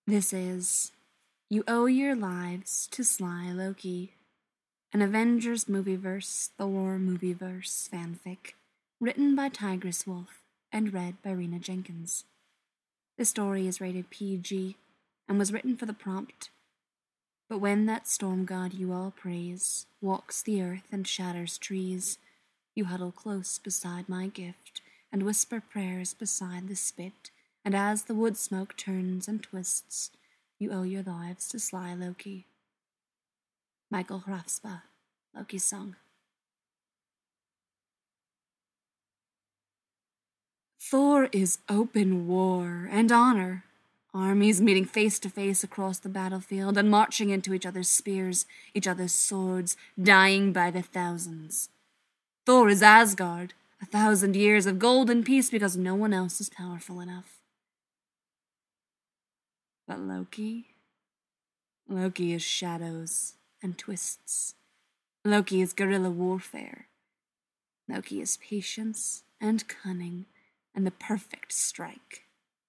This is You Owe Your Lives to Sly Loki, an Avengers Movieverse, Thor Movieverse fanfic, written by Tigress Wolf and read by Rena Jenkins. The story is rated PG and was written for the prompt. But when that storm god you all praise walks the earth and shatters trees, you huddle close beside my gift and whisper prayers beside the spit, and as the wood smoke turns and twists, you owe your lives to Sly Loki. Michael Hrafspa, Loki's Song. Thor is open war and honor. Armies meeting face to face across the battlefield and marching into each other's spears, each other's swords, dying by the thousands. Thor is Asgard, 1,000 years of golden peace because no one else is powerful enough. But Loki is shadows and twists. Loki is guerrilla warfare. Loki is patience and cunning and the perfect strike.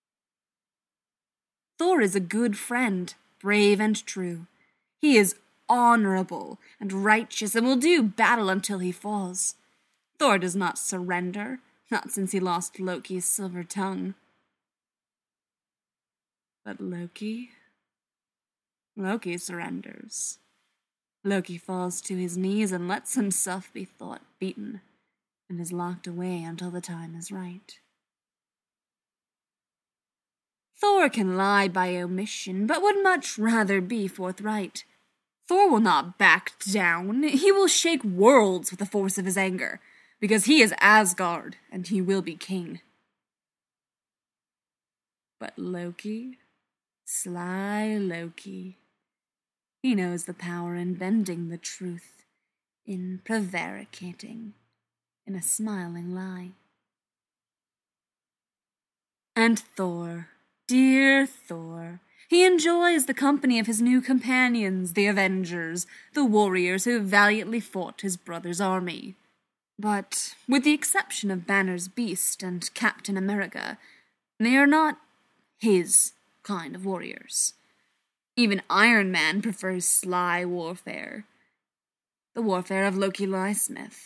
Thor is a good friend, brave and true. He is honorable and righteous and will do battle until he falls. Thor does not surrender, not since he lost Loki's silver tongue. But Loki surrenders. Loki falls to his knees and lets himself be thought beaten, and is locked away until the time is right. Thor can lie by omission, but would much rather be forthright. Thor will not back down. He will shake worlds with the force of his anger, because he is Asgard, and he will be king. But Loki, sly Loki, he knows the power in bending the truth, in prevaricating, in a smiling lie. And Thor, dear Thor, he enjoys the company of his new companions, the Avengers, the warriors who valiantly fought his brother's army. But, with the exception of Banner's Beast and Captain America, they are not his kind of warriors. Even Iron Man prefers sly warfare, the warfare of Loki Lysmith.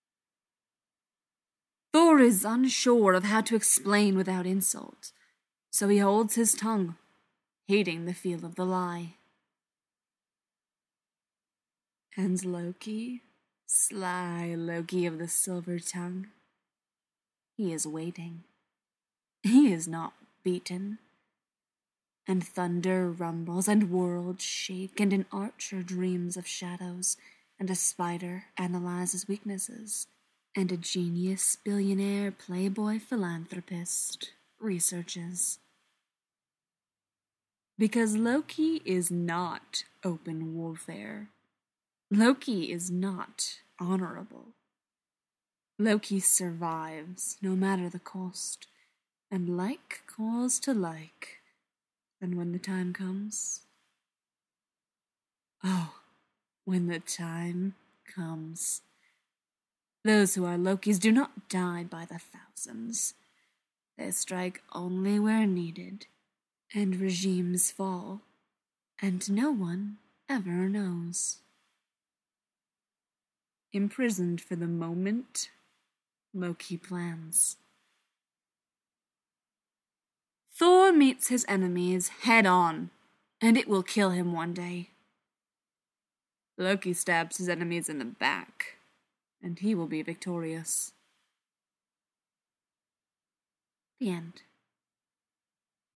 Thor is unsure of how to explain without insult, so he holds his tongue, hating the feel of the lie. And Loki, sly Loki of the silver tongue, he is waiting. He is not beaten. And thunder rumbles, and worlds shake, and an archer dreams of shadows, and a spider analyzes weaknesses, and a genius billionaire playboy philanthropist researches. Because Loki is not open warfare. Loki is not honorable. Loki survives, no matter the cost, and like calls to like. And when the time comes, when the time comes, those who are Lokis do not die by the thousands. They strike only where needed, and regimes fall, and no one ever knows. Imprisoned for the moment, Loki plans. Thor meets his enemies head on, and it will kill him one day. Loki stabs his enemies in the back, and he will be victorious. The end.